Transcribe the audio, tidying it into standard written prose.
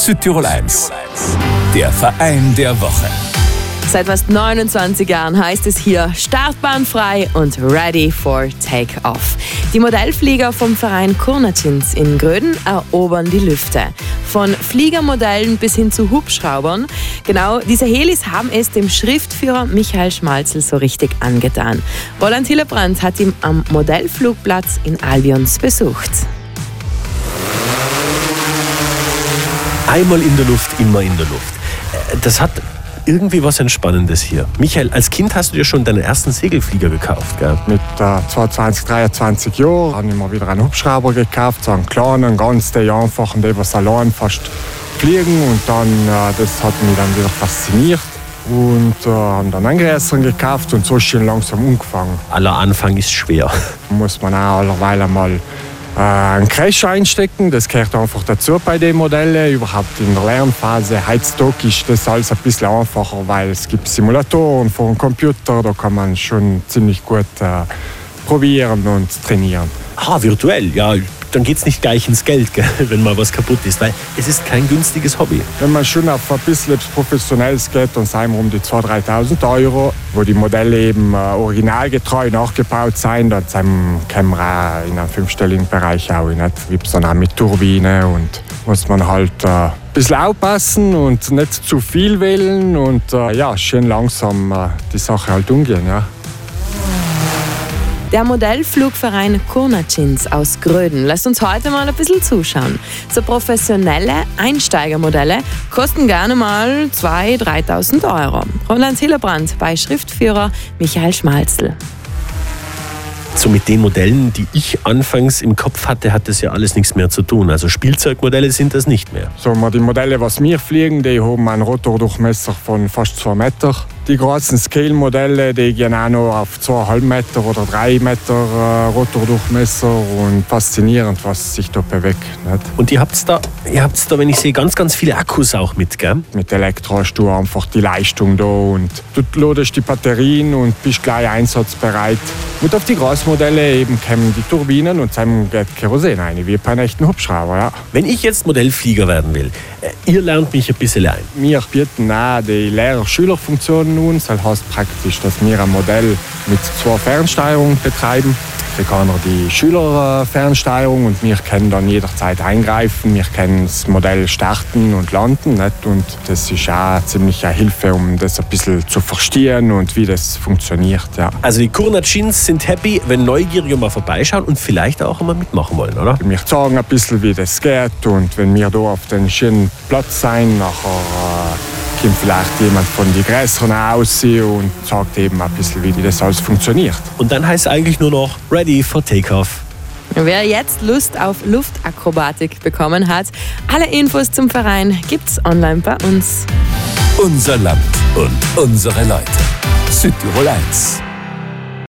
Südtirol 1, der Verein der Woche. Seit fast 29 Jahren heißt es hier startbahnfrei und ready for take-off. Die Modellflieger vom Verein Kurnatschins in Gröden erobern die Lüfte. Von Fliegermodellen bis hin zu Hubschraubern. Genau, diese Helis haben es dem Schriftführer Michael Schmalzl so richtig angetan. Roland Hillebrand hat ihn am Modellflugplatz in Albions besucht. Einmal in der Luft, immer in der Luft. Das hat irgendwie was Entspannendes hier. Michael, als Kind hast du dir schon deinen ersten Segelflieger gekauft, gell? Mit 22, 23 Jahren habe ich mir wieder einen Hubschrauber gekauft, so einen kleinen, ganz einfachen, der was allein fast fliegen. Und dann, das hat mich dann wieder fasziniert. Und haben dann einen größeren gekauft und so schön langsam angefangen. Aller Anfang ist schwer. Muss man auch allerweil mal einen Crash einstecken, das gehört einfach dazu bei den Modellen. Überhaupt in der Lernphase, heutzutage ist das alles ein bisschen einfacher, weil es gibt Simulatoren vor dem Computer, da kann man schon ziemlich gut probieren und trainieren. Virtuell, ja, dann geht es nicht gleich ins Geld, gell, wenn mal was kaputt ist, weil es ist kein günstiges Hobby. Wenn man schon auf ein bisschen Professionelles geht, dann sind wir um die 2.000, 3.000 €, wo die Modelle eben originalgetreu nachgebaut sind, dann können wir auch in einem 5-stelligen Bereich auch, nicht? Gibt es dann auch mit Turbine und muss man halt ein bisschen aufpassen und nicht zu viel wählen und schön langsam die Sache halt umgehen. Ja. Der Modellflugverein Kurnatschins aus Gröden lässt uns heute mal ein bisschen zuschauen. So professionelle Einsteigermodelle kosten gerne mal 2.000, 3.000 €. Roland Hillebrand bei Schriftführer Michael Schmalzl. So mit den Modellen, die ich anfangs im Kopf hatte, hat das ja alles nichts mehr zu tun. Also Spielzeugmodelle sind das nicht mehr. So, die Modelle, was wir fliegen, die haben einen Rotordurchmesser von fast 2 Meter. Die großen Scale-Modelle, die gehen auch noch auf 2,5 Meter oder 3 Meter Rotordurchmesser und faszinierend, was sich da bewegt. Nicht? Und ihr habt's da, wenn ich sehe, ganz, ganz viele Akkus auch mit, gell? Mit Elektro hast du einfach die Leistung da und du ladest die Batterien und bist gleich einsatzbereit. Und auf die Großmodelle eben kommen die Turbinen und dann geht Kerosin rein, wie bei einem echten Hubschrauber. Ja. Wenn ich jetzt Modellflieger werden will, ihr lernt mich ein bisschen ein. Wir bieten auch die Lehrer-Schüler-Funktionen nun. Das heißt praktisch, dass wir ein Modell mit 2 Fernsteuerungen betreiben. Wir können die Schülerfernsteuerung und wir können dann jederzeit eingreifen. Wir können das Modell starten und landen. Nicht? Und das ist auch ziemlich eine Hilfe, um das ein bisschen zu verstehen und wie das funktioniert. Ja. Also die Kurnatschins sind happy, wenn Neugierige mal vorbeischauen und vielleicht auch mal mitmachen wollen, oder? Wir zeigen ein bisschen, wie das geht und wenn wir hier auf den schönen Platz sind, nachher kommt vielleicht jemand von den Größeren aus und sagt eben ein bisschen, wie das alles funktioniert. Und dann heißt es eigentlich nur noch ready for takeoff. Wer jetzt Lust auf Luftakrobatik bekommen hat, alle Infos zum Verein gibt's online bei uns. Unser Land und unsere Leute. Südtirol 1.